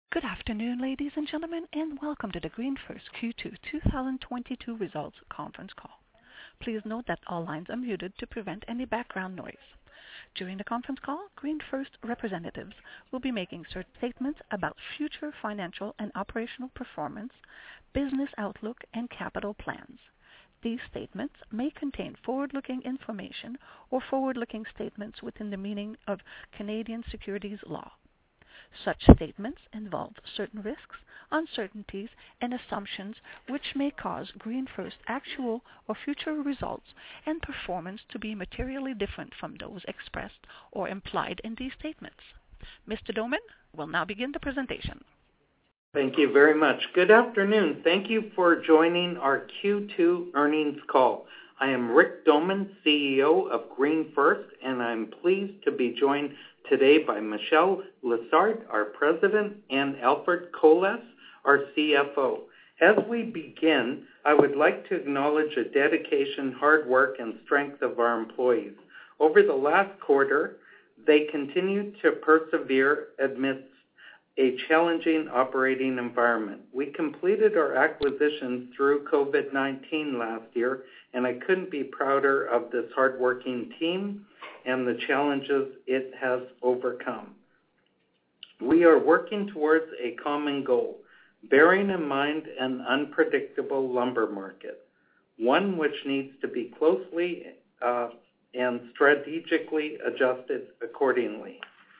Good afternoon, ladies and gentlemen, and welcome to the GreenFirst Q2 2022 Results Conference Call. Please note that all lines are muted to prevent any background noise. During the conference call, GreenFirst representatives will be making certain statements about future financial and operational performance, business outlook, and capital plans. These statements may contain forward-looking information or forward-looking statements within the meaning of Canadian securities law. Such statements involve certain risks, uncertainties, and assumptions which may cause GreenFirst actual or future results and performance to be materially different from those expressed or implied in these statements. Mr. Doman will now begin the presentation. Thank you very much. Good afternoon. Thank you for joining our Q2 earnings call. I am Rick Doman, CEO of GreenFirst, and I'm pleased to be joined today by Michel Lessard, our President, and Alfred Colas, our CFO. As we begin, I would like to acknowledge the dedication, hard work, and strength of our employees. Over the last quarter, they continued to persevere amidst a challenging operating environment. We completed our acquisition through COVID-19 last year, and I couldn't be prouder of this hardworking team and the challenges it has overcome. We are working towards a common goal, bearing in mind an unpredictable lumber market, one which needs to be closely and strategically adjusted accordingly.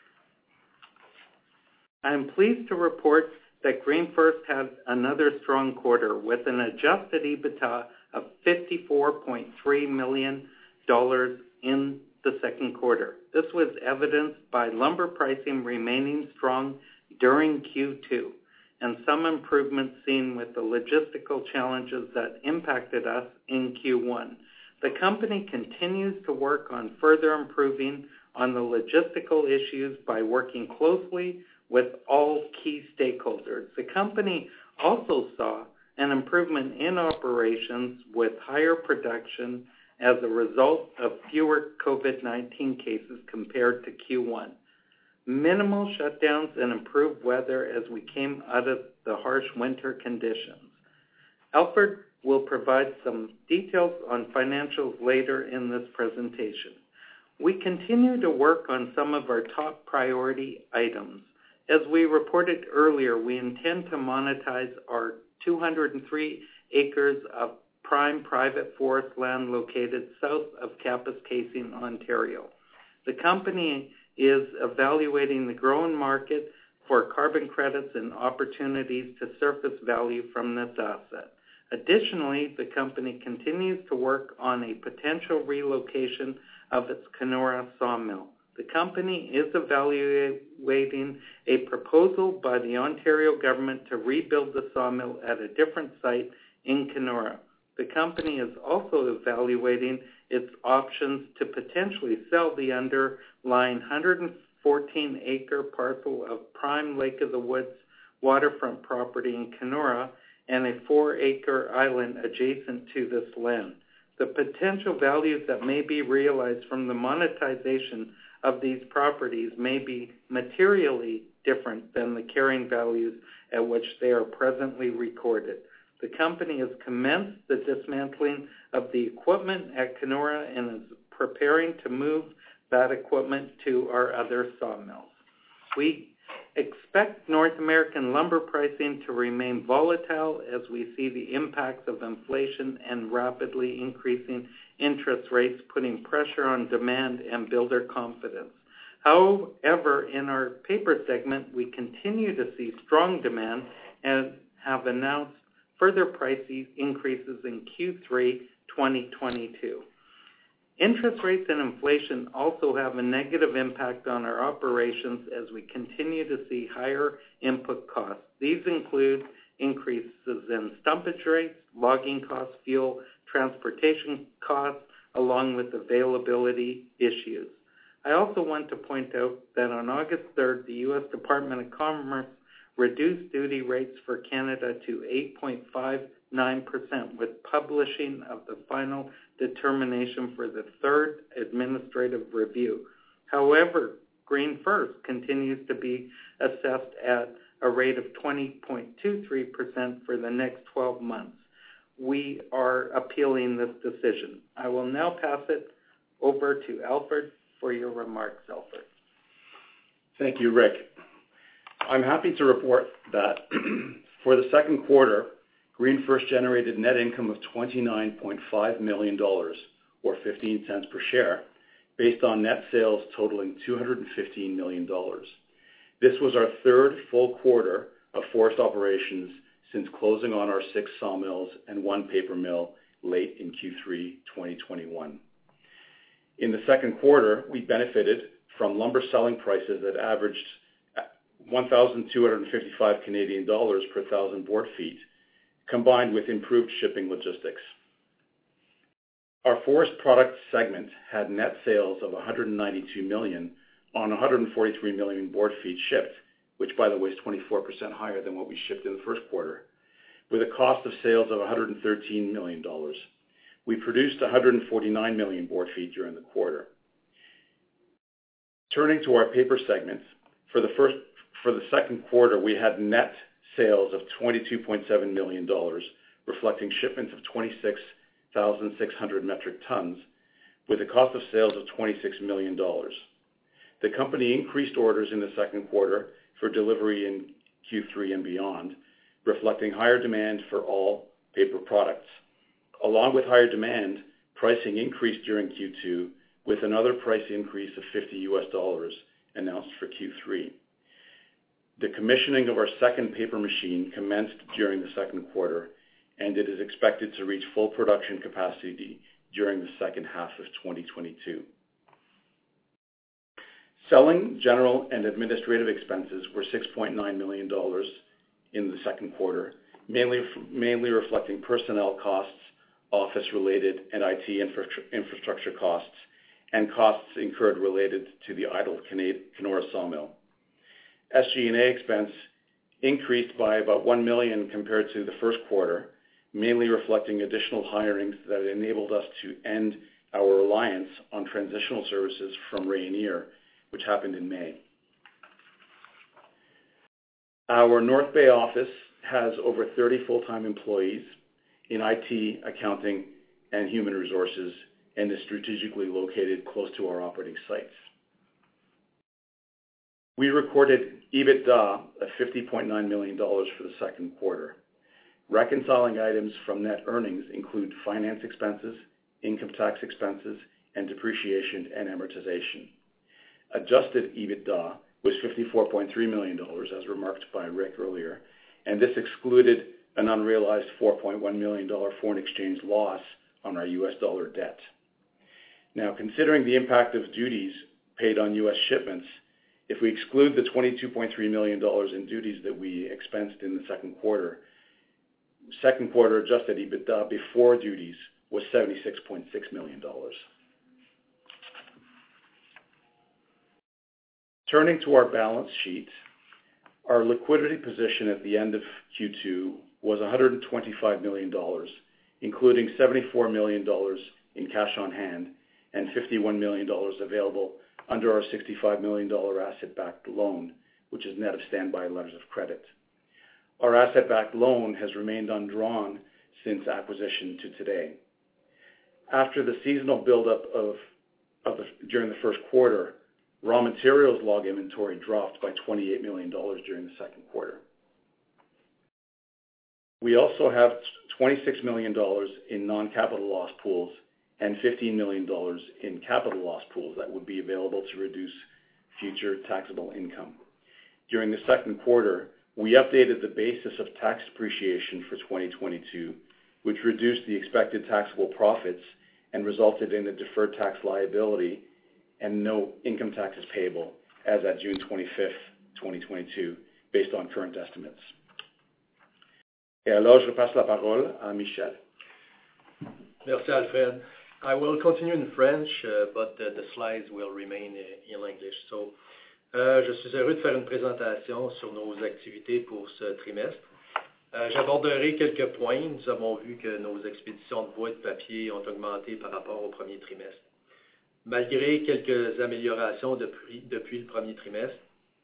I am pleased to report that GreenFirst had another strong quarter with an adjusted EBITDA of $54.3 million in the second quarter. This was evidenced by lumber pricing remaining strong during Q2 and some improvements seen with the logistical challenges that impacted us in Q1. The company continues to work on further improving on the logistical issues by working closely with all key stakeholders. The company also saw an improvement in operations with higher production as a result of fewer COVID-19 cases compared to Q1. Minimal shutdowns and improved weather as we came out of the harsh winter conditions. Alfred will provide some details on financials later in this presentation. We continue to work on some of our top priority items. As we reported earlier, we intend to monetize our 203 acres of prime private forest land located south of Kapuskasing, Ontario. The company is evaluating the growing market for carbon credits and opportunities to surface value from this asset. Additionally, the company continues to work on a potential relocation of its Kenora sawmill. The company is evaluating a proposal by the Ontario government to rebuild the sawmill at a different site in Kenora. The company is also evaluating its options to potentially sell the underlying 114-acre parcel of prime Lake of the Woods waterfront property in Kenora and a 4-acre island adjacent to this land. The potential values that may be realized from the monetization of these properties may be materially different than the carrying values at which they are presently recorded. The company has commenced the dismantling of the equipment at Kenora and is preparing to move that equipment to our other sawmills. We expect North American lumber pricing to remain volatile as we see the impacts of inflation and rapidly increasing interest rates putting pressure on demand and builder confidence. However, in our paper segment, we continue to see strong demand and have announced further price increases in Q3 2022. Interest rates and inflation also have a negative impact on our operations as we continue to see higher input costs. These include increases in stumpage rates, logging costs, fuel, transportation costs, along with availability issues. I also want to point out that on August 3rd, the U.S. Department of Commerce reduced duty rates for Canada to 8.59% with publishing of the final determination for the third administrative review. However, GreenFirst continues to be assessed at a rate of 20.23% for the next 12 months. We are appealing this decision. I will now pass it over to Alfred for your remarks, Alfred. Thank you, Rick. I'm happy to report that for the second quarter, GreenFirst generated net income of $29.5 million, or 15 cents per share, based on net sales totaling $215 million. This was our third full quarter of forest operations since closing on our 6 sawmills and 1 paper mill late in Q3 2021. In the second quarter, we benefited from lumber selling prices that averaged 1,255 Canadian dollars per thousand board feet, combined with improved shipping logistics. Our forest products segment had net sales of $192 million on 143 million board feet shipped, which, by the way, is 24% higher than what we shipped in the first quarter, with a cost of sales of $113 million. We produced 149 million board feet during the quarter. Turning to our paper segment, for the second quarter, we had net sales of $22.7 million, reflecting shipments of 26,600 metric tons, with a cost of sales of $26 million. The company increased orders in the second quarter for delivery in Q3 and beyond, reflecting higher demand for all paper products. Along with higher demand, pricing increased during Q2, with another price increase of $50 announced for Q3. The commissioning of our second paper machine commenced during the second quarter, and it is expected to reach full production capacity during the second half of 2022. Selling, general, and administrative expenses were $6.9 million in the second quarter, mainly reflecting personnel costs, office-related and IT infrastructure costs, and costs incurred related to the idle Kenora sawmill. SG&A expense increased by about $1 million compared to the first quarter, mainly reflecting additional hirings that enabled us to end our reliance on transitional services from Rayonier, which happened in May. Our North Bay office has over 30 full-time employees in IT, accounting, and human resources, and is strategically located close to our operating sites. We recorded EBITDA of $50.9 million for the second quarter. Reconciling items from net earnings include finance expenses, income tax expenses, and depreciation and amortization. Adjusted EBITDA was $54.3 million, as remarked by Rick earlier, and this excluded an unrealized $4.1 million foreign exchange loss on our U.S. dollar debt. Now, considering the impact of duties paid on U.S. shipments, if we exclude the $22.3 million in duties that we expensed in the second quarter adjusted EBITDA before duties was $76.6 million. Turning to our balance sheet, our liquidity position at the end of Q2 was $125 million, including $74 million in cash on hand and $51 million available under our $65 million asset-backed loan, which is net of standby letters of credit. Our asset-backed loan has remained undrawn since acquisition to today. After the seasonal buildup during the first quarter, raw materials log inventory dropped by $28 million during the second quarter. We also have $26 million in non-capital loss pools and $15 million in capital loss pools that would be available to reduce future taxable income. During the second quarter, we updated the basis of tax depreciation for 2022, which reduced the expected taxable profits and resulted in a deferred tax liability and no income taxes payable as at June 25th, 2022, based on current estimates. Et alors, je passe la parole à Michel. Merci, Alfred. I will continue in French, but the slides will remain in English. Je suis heureux de faire une présentation sur nos activités pour ce trimestre. J'aborderai quelques points. Nous avons vu que nos expéditions de bois et de papier ont augmenté par rapport au premier trimestre. Malgré quelques améliorations depuis le premier trimestre,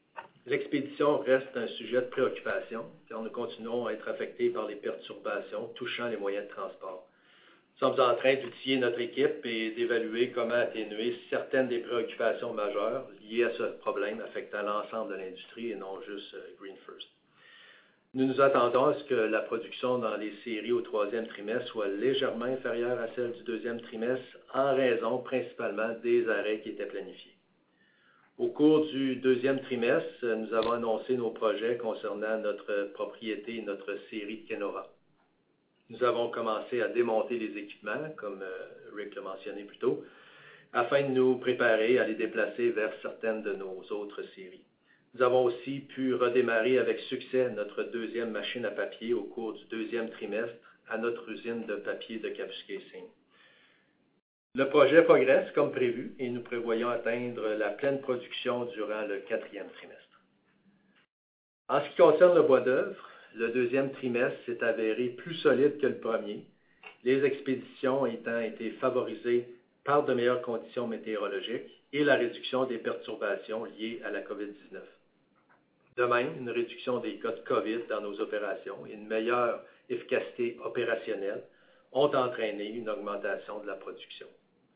L'expédition reste un sujet de préoccupation, car nous continuons à être affectés par les perturbations touchant les moyens de transport. Nous sommes en train d'outiller notre équipe et d'évaluer comment atténuer certaines des préoccupations majeures liées à ce problème affectant l'ensemble de l'industrie et non juste GreenFirst. Nous nous attendons à ce que la production dans les séries au troisième trimestre soit légèrement inférieure à celle du deuxième trimestre en raison principalement des arrêts qui étaient planifiés. Au cours du deuxième trimestre, nous avons annoncé nos projets concernant notre propriété et notre série de Kenora. Nous avons commencé à démonter les équipements, comme Rick l'a mentionné plus tôt, afin de nous préparer à les déplacer vers certaines de nos autres séries. Nous avons aussi pu redémarrer avec succès notre deuxième machine à papier au cours du deuxième trimestre à notre usine de papier de Kapuskasing. Le projet progresse comme prévu et nous prévoyons atteindre la pleine production durant le quatrième trimestre. En ce qui concerne le bois d'œuvre, le deuxième trimestre s'est avéré plus solide que le premier, les expéditions ayant été favorisées par de meilleures conditions météorologiques et la réduction des perturbations liées à la COVID-19. De même, une réduction des cas de COVID dans nos opérations et une meilleure efficacité opérationnelle ont entraîné une augmentation de la production.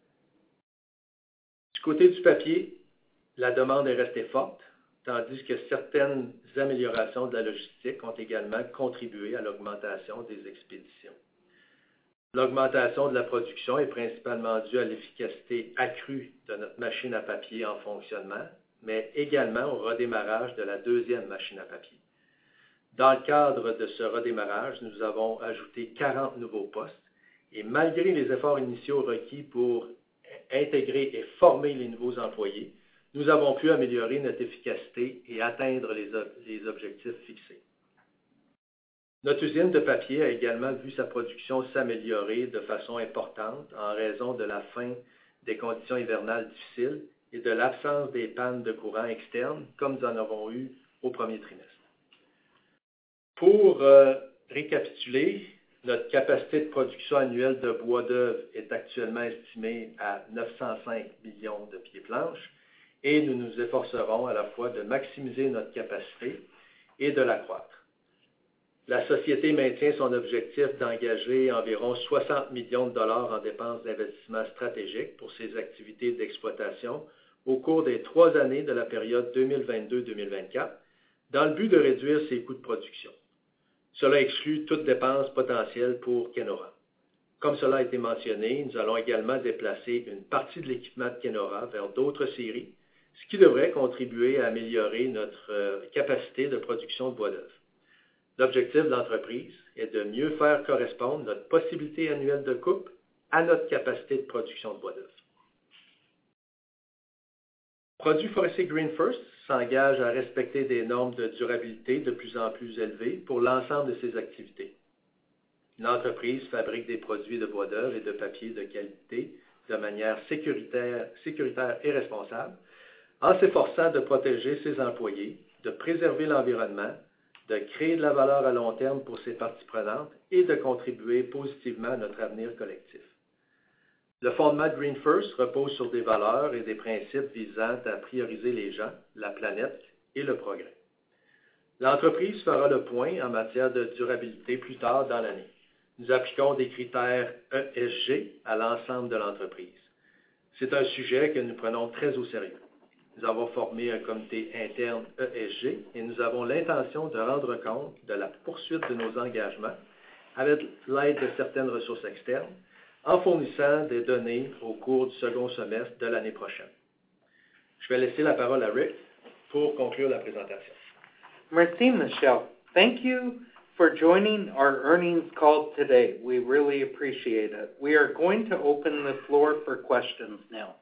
Du côté du papier, la demande est restée forte, tandis que certaines améliorations de la logistique ont également contribué à l'augmentation des expéditions. L'augmentation de la production est principalement due à l'efficacité accrue de notre machine à papier en fonctionnement, mais également au redémarrage de la deuxième machine à papier. Dans le cadre de ce redémarrage, nous avons ajouté 40 nouveaux postes et malgré les efforts initiaux requis pour intégrer et former les nouveaux employés, nous avons pu améliorer notre efficacité et atteindre les objectifs fixés. Notre usine de papier a également vu sa production s'améliorer de façon importante en raison de la fin des conditions hivernales difficiles et de l'absence des pannes de courant externe comme nous en avons eu au premier trimestre. Pour récapituler, notre capacité de production annuelle de bois d'œuvre est actuellement estimée à 905 millions de pieds planches et nous nous efforcerons à la fois de maximiser notre capacité et de l'accroître. La société maintient son objectif d'engager environ 60 millions de dollars en dépenses d'investissement stratégiques pour ses activités d'exploitation au cours des 3 années de la période 2022-2024, dans le but de réduire ses coûts de production. Cela exclut toute dépense potentielle pour Kenora. Comme cela a été mentionné, nous allons également déplacer une partie de l'équipement de Kenora vers d'autres séries, ce qui devrait contribuer à améliorer notre capacité de production de bois d'œuvre. L'objectif de l'entreprise est de mieux faire correspondre notre possibilité annuelle de coupe à notre capacité de production de bois d'œuvre. Produits forestiers GreenFirst s'engage à respecter des normes de durabilité de plus en plus élevées pour l'ensemble de ses activités. L'entreprise fabrique des produits de bois d'œuvre et de papier de qualité de manière sécuritaire et responsable, en s'efforçant de protéger ses employés, de préserver l'environnement, de créer de la valeur à long terme pour ses parties prenantes et de contribuer positivement à notre avenir collectif. Le fondement de GreenFirst repose sur des valeurs et des principes visant à prioriser les gens, la planète et le progrès. L'entreprise fera le point en matière de durabilité plus tard dans l'année. Nous appliquons des critères ESG à l'ensemble de l'entreprise. C'est un sujet que nous prenons très au sérieux. Nous avons formé un comité interne ESG et nous avons l'intention de rendre compte de la poursuite de nos engagements avec l'aide de certaines ressources externes en fournissant des données au cours du second semestre de l'année prochaine. Je vais laisser la parole à Rick pour conclure la présentation. Merci, Michel. Thank you for joining our earnings call today. We really appreciate it. We are going to open the floor for questions now.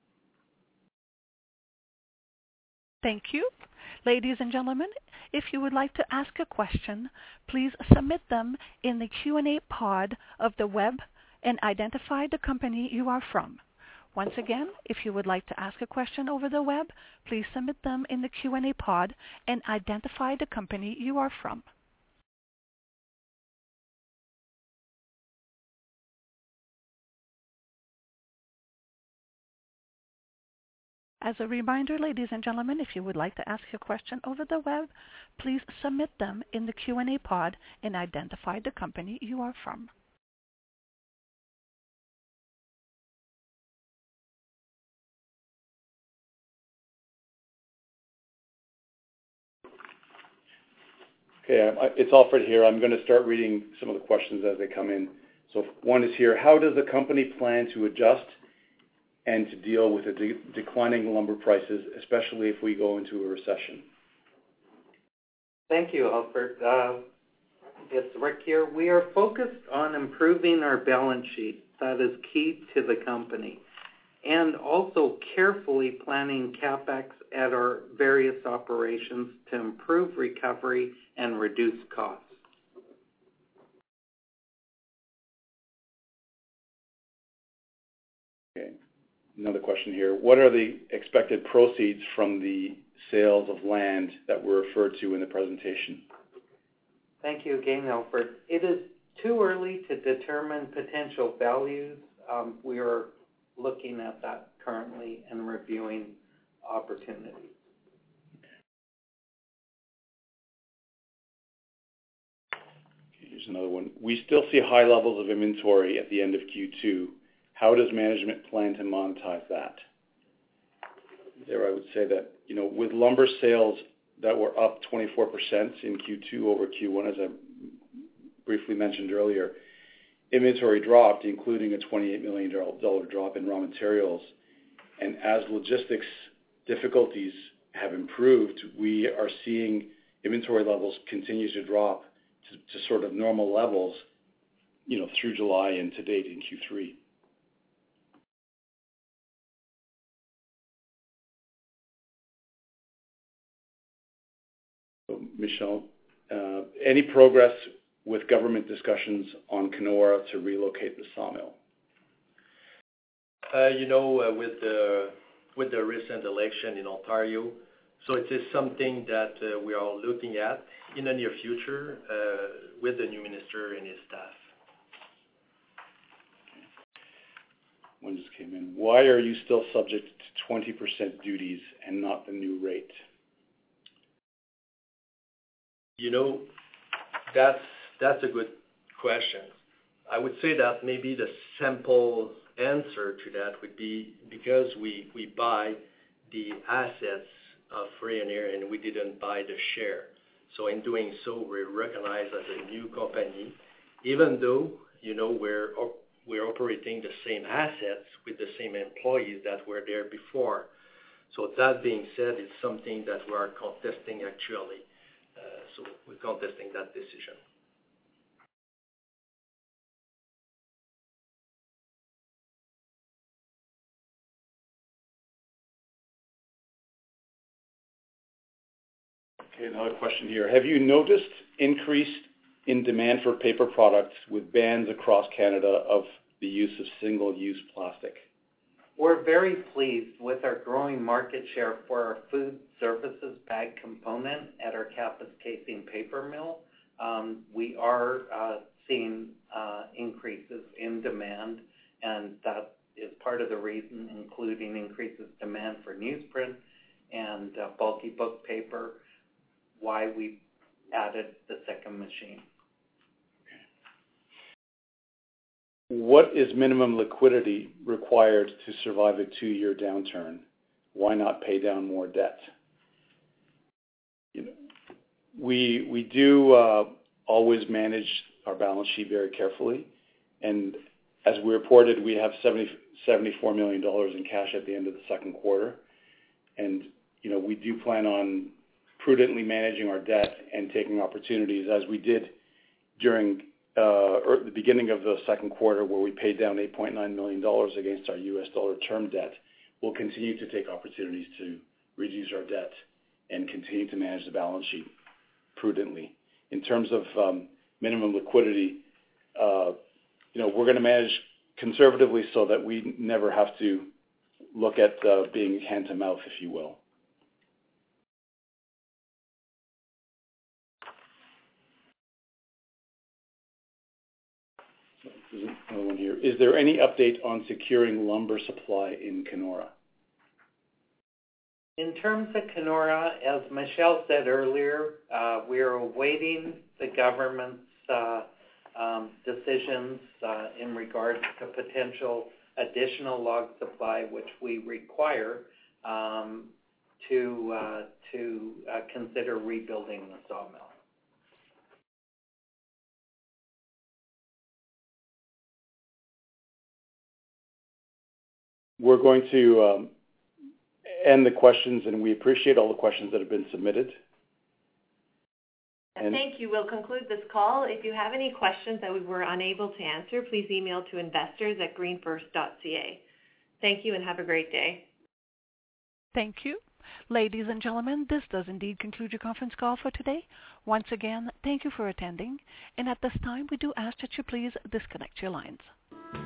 Thank you. Ladies and gentlemen, if you would like to ask a question, please submit them in the Q&A pod of the web and identify the company you are from. Once again, if you would like to ask a question over the web, please submit them in the Q&A pod and identify the company you are from. As a reminder, ladies and gentlemen, if you would like to ask your question over the web, please submit them in the Q&A pod and identify the company you are from. Okay, it's Alfred here. I'm going to start reading some of the questions as they come in. So one is here: how does the company plan to adjust and to deal with the declining lumber prices, especially if we go into a recession? Thank you, Alfred. It's Rick here. We are focused on improving our balance sheet. That is key to the company. And also carefully planning CapEx at our various operations to improve recovery and reduce costs. Okay. Another question here. What are the expected proceeds from the sales of land that were referred to in the presentation? Thank you again, Alfred. It is too early to determine potential values. We are looking at that currently and reviewing opportunities. Here's another one. We still see high levels of inventory at the end of Q2. How does management plan to monetize that? There I would say that, with lumber sales that were up 24% in Q2 over Q1, as I briefly mentioned earlier, inventory dropped, including a $28 million drop in raw materials. And as logistics difficulties have improved, we are seeing inventory levels continue to drop to sort of normal levels, through July and to date in Q3. So, Michelle, any progress with government discussions on Kenora to relocate the sawmill? With the recent election in Ontario, so it is something that we are looking at in the near future with the new minister and his staff. One just came in. Why are you still subject to 20% duties and not the new rate? That's a good question. I would say that maybe the simple answer to that would be because we buy the assets of Rayonier and we didn't buy the share. So in doing so, we're recognized as a new company, even though, we're operating the same assets with the same employees that were there before. So that being said, it's something that we are contesting actually. So we're contesting that decision. Okay, another question here. Have you noticed increase in demand for paper products with bans across Canada of the use of single-use plastic? We're very pleased with our growing market share for our food services bag component at our Kapuskasing paper mill. We are seeing increases in demand, and that is part of the reason, including increases demand for newsprint and bulky book paper, why we added the second machine. What is minimum liquidity required to survive a 2-year downturn? Why not pay down more debt? We do always manage our balance sheet very carefully, and as we reported, we have $74 million in cash at the end of the second quarter, and we do plan on prudently managing our debt and taking opportunities, as we did during the beginning of the second quarter, where we paid down $8.9 million against our U.S. dollar term debt. We'll continue to take opportunities to reduce our debt and continue to manage the balance sheet prudently. In terms of minimum liquidity, we're going to manage conservatively so that we never have to look at being hand to mouth, if you will. There's another one here. Is there any update on securing lumber supply in Kenora? In terms of Kenora, as Michelle said earlier, we are awaiting the government's decisions in regards to potential additional log supply, which we require to consider rebuilding the sawmill. We're going to end the questions, and we appreciate all the questions that have been submitted. And thank you. We'll conclude this call. If you have any questions that we were unable to answer, please email to investors@greenfirst.ca. Thank you and have a great day. Thank you. Ladies and gentlemen, this does indeed conclude your conference call for today. Once again, thank you for attending. And at this time, we do ask that you please disconnect your lines.